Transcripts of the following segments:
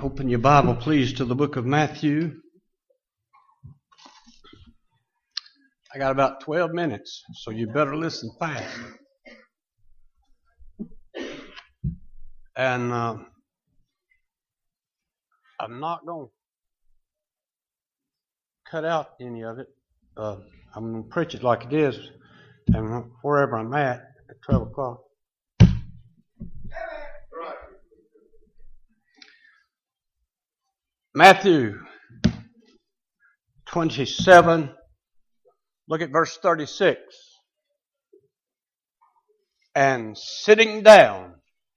Open your Bible, please, to the book of Matthew. I got about 12 minutes, so you better listen fast. And I'm not going to cut out any of it. I'm going to preach it like it is, and wherever I'm at 12 o'clock. Matthew 27, look at verse 36. And sitting down,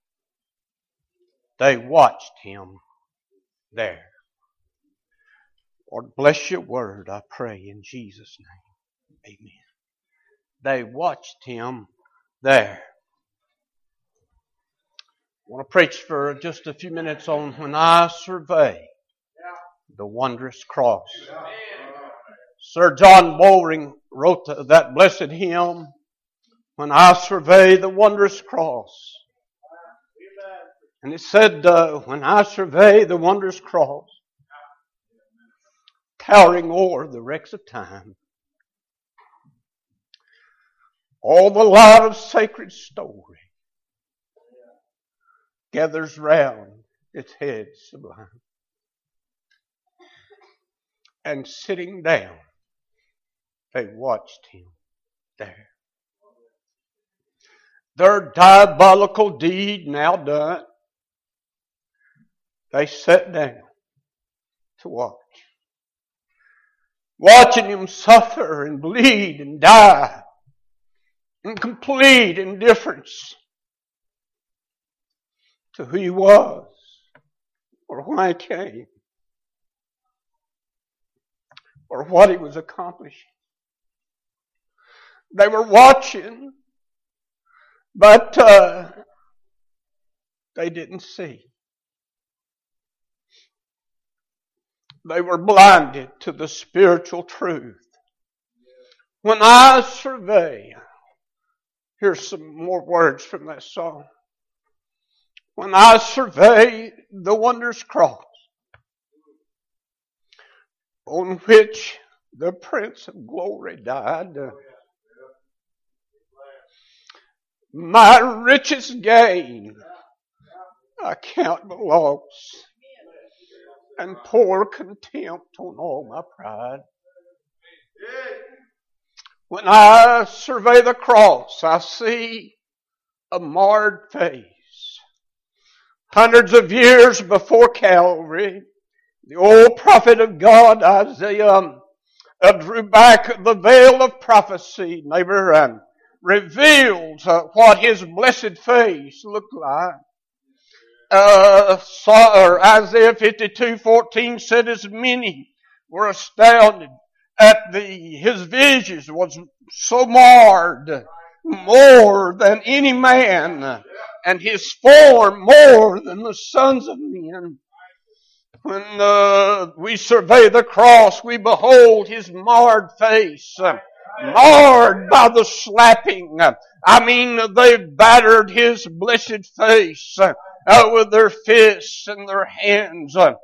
they watched him there. Lord, bless your word, I pray, in Jesus' name. Amen. They watched him there. I want to preach for just a few minutes on when I survey the wondrous cross. Sir John Bowring wrote that blessed hymn, When I Survey the Wondrous Cross. And it said, when I survey the wondrous cross, towering o'er the wrecks of time, all the light of sacred story gathers round its head sublime. And sitting down, they watched him there. Their diabolical deed now done, they sat down to watch. Watching him suffer and bleed and die in complete indifference to who he was or why he came, or what he was accomplishing. They were watching, but they didn't see. They were blinded to the spiritual truth. When I survey, here's some more words from that song. When I survey the wondrous cross, on which the Prince of Glory died, my richest gain I count but loss, and pour contempt on all my pride. When I survey the cross, I see a marred face. Hundreds of years before Calvary, the old prophet of God, Isaiah, drew back the veil of prophecy, neighbor, and revealed what his blessed face looked like. Isaiah 52:14 said, as many were astounded at his visions was so marred, more than any man, and his form more than the sons of men. When we survey the cross, we behold his marred face, marred by the slapping. They battered his blessed face with their fists and their hands. When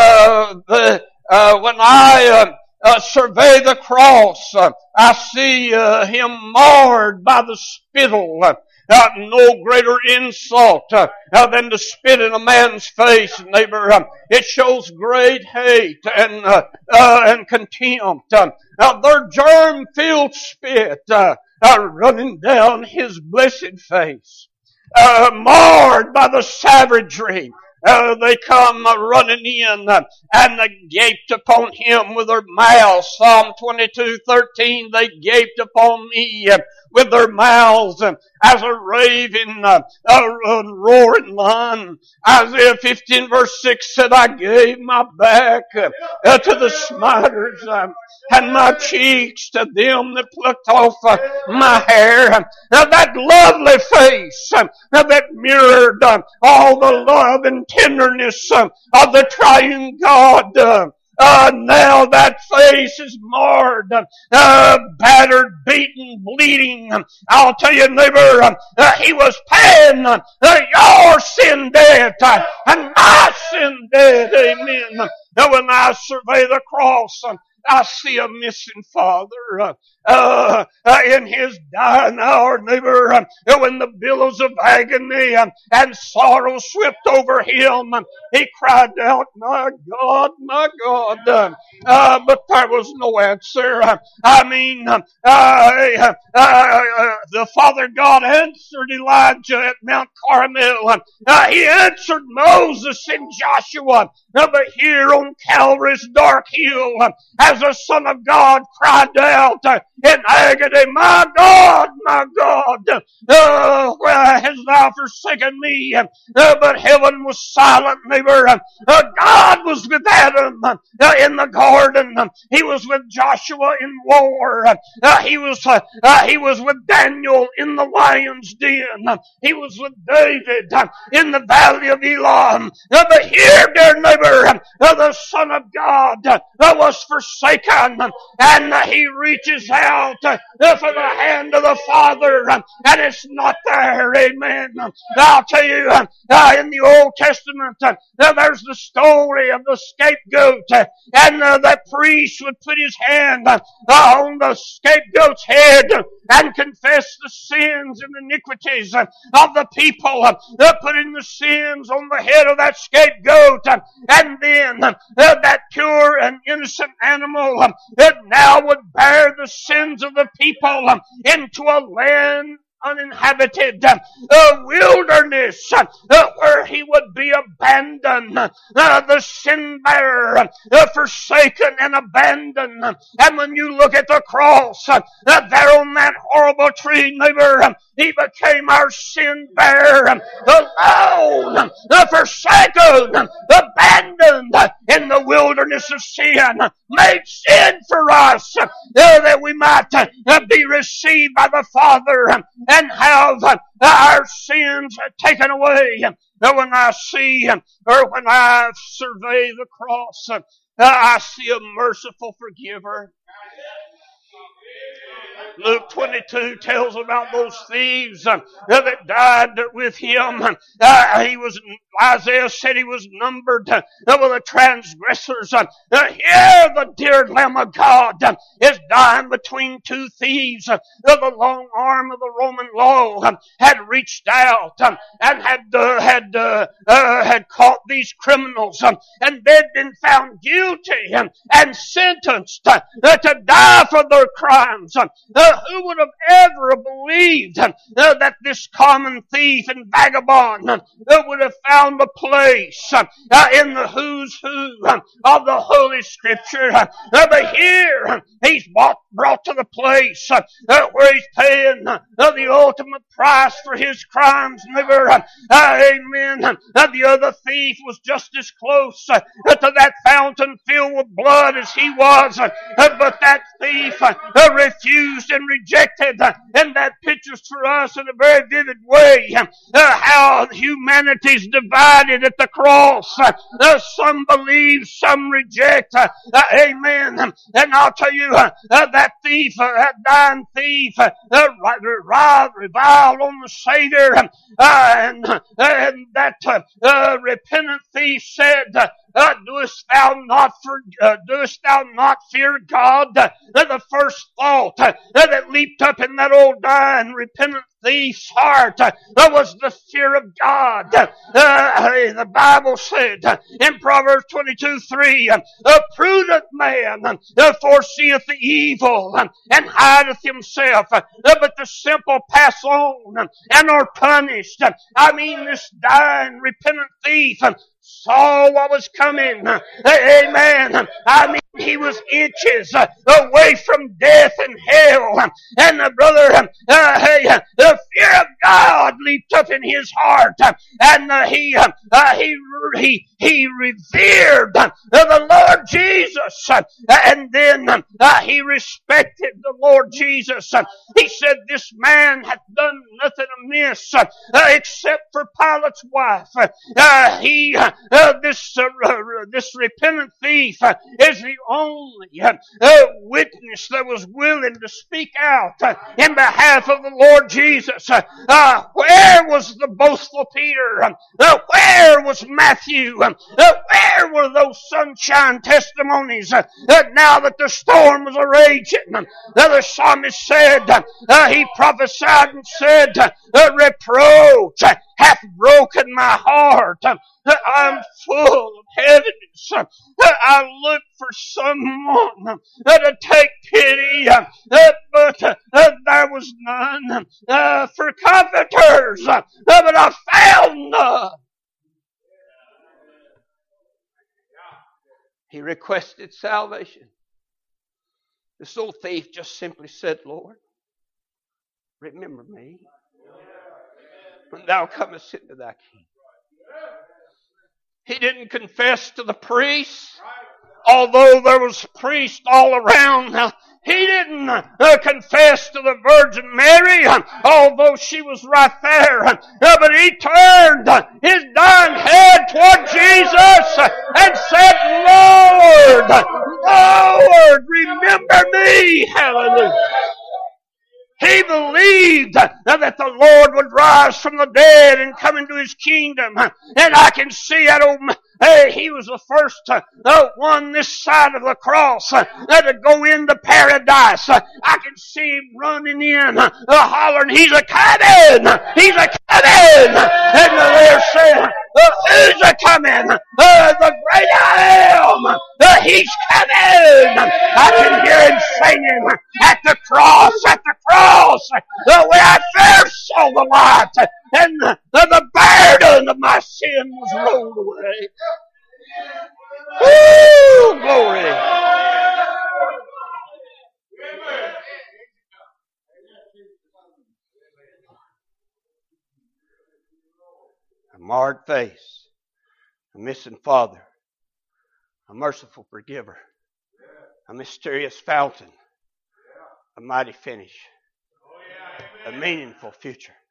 I survey the cross, I see him marred by the spittle. No greater insult than to spit in a man's face, neighbor. It shows great hate and contempt. Their germ-filled spit running down his blessed face, marred by the savagery. They come running in and they gaped upon him with their mouths. Psalm 22:13, they gaped upon me with their mouths as a raven, a roaring lion. Isaiah 15 verse 6 said, I gave my back to the smiters and my cheeks to them that plucked off my hair. Now that lovely face that mirrored all the love and tenderness of the triune God Now that face is marred, battered, beaten, bleeding. I'll tell you, neighbor, he was paying your sin debt and my sin debt. Amen. Now when I survey the cross, I see a missing father in his dying hour, neighbor, when the billows of agony and sorrow swept over him, he cried out, my God, my God. But there was no answer. The Father God answered Elijah at Mount Carmel. He answered Moses and Joshua. But here on Calvary's dark hill, as the Son of God cried out in agony, my God, why hast thou forsaken me? But heaven was silent, neighbor. God was with Adam in the garden. He was with Joshua in war. He was with Daniel in the lion's den. He was with David in the valley of Elam. But here, dear neighbor, the Son of God was forsaken, and he reaches out for the hand of the Father, and it's not there. Amen. I'll tell you, in the Old Testament, there's the story of the scapegoat, and that priest would put his hand on the scapegoat's head and confess the sins and iniquities of the people, putting the sins on the head of that scapegoat, and then that pure and innocent animal that now would bear the sins of the people into a land uninhabited, wilderness, where he would be abandoned, the sin bearer, forsaken and abandoned. And when you look at the cross, there on that horrible tree, neighbor, he became our sin bearer, alone, forsaken, abandoned in the wilderness of sin, made sin for us, that we might be received by the Father and have our sins taken away. When I see, or when I survey the cross, I see a merciful forgiver. Luke 22 tells about those thieves that died with him. Isaiah said he was numbered with the transgressors. Here the dear Lamb of God is dying between two thieves. The long arm of the Roman law had reached out and had caught these criminals, and they'd been found guilty and sentenced to die for their crimes. Who would have ever believed that this common thief and vagabond would have found a place in the who's who of the Holy Scripture? But here he's brought to the place where he's paying the ultimate price for his crimes. Never, amen. The other thief was just as close to that fountain filled with blood as he was, but that thief refused and rejected. And that pictures for us in a very vivid way how humanity's divided at the cross. Some believe, some reject. Amen. And I'll tell you, that thief, that dying thief, reviled on the Savior, and that repentant thief said, doest thou not fear God? The first thought that leaped up in that old dying repentant thief's heart was the fear of God. The Bible said in Proverbs 22:3, a prudent man foreseeth the evil and hideth himself, but the simple pass on and are punished. I mean, this dying repentant thief saw what was coming. Amen. I mean, he was inches away from death and hell. And brother, the fear of God leaped up in his heart, and he revered the Lord Jesus, and then he respected the Lord Jesus. He said, "This man hath done nothing amiss except for Pilate's wife. He this repentant thief is the only witness that was willing to speak out in behalf of the Lord Jesus. Where was the boastful Peter? Where was Matthew? Where were those sunshine testimonies now that the storm was a-raging? The psalmist said, he prophesied and said, reproach hath broken my heart. I'm full of heaviness. I look for someone to take pity, but there was none. For comforters, but I found none. He requested salvation. This old thief just simply said, Lord, remember me when thou comest into thy kingdom. He didn't confess to the priests, although there was priests all around. He didn't confess to the Virgin Mary, although she was right there. But he turned his dying head toward Jesus and said, Lord, Lord, remember me. Hallelujah. He believed that the Lord would rise from the dead and come into His kingdom. And I can see that he was the first one this side of the cross to go into paradise. I can see him running in, hollering, He's a-coming! He's a-coming! And they're saying, who's a-coming? The great I am! He's coming! I can hear him singing, at the cross, where I first saw the light, and the burden of my sin was rolled away. Woo! Glory! A marred face, a missing father, a merciful forgiver, a mysterious fountain, a mighty finish, a meaningful future.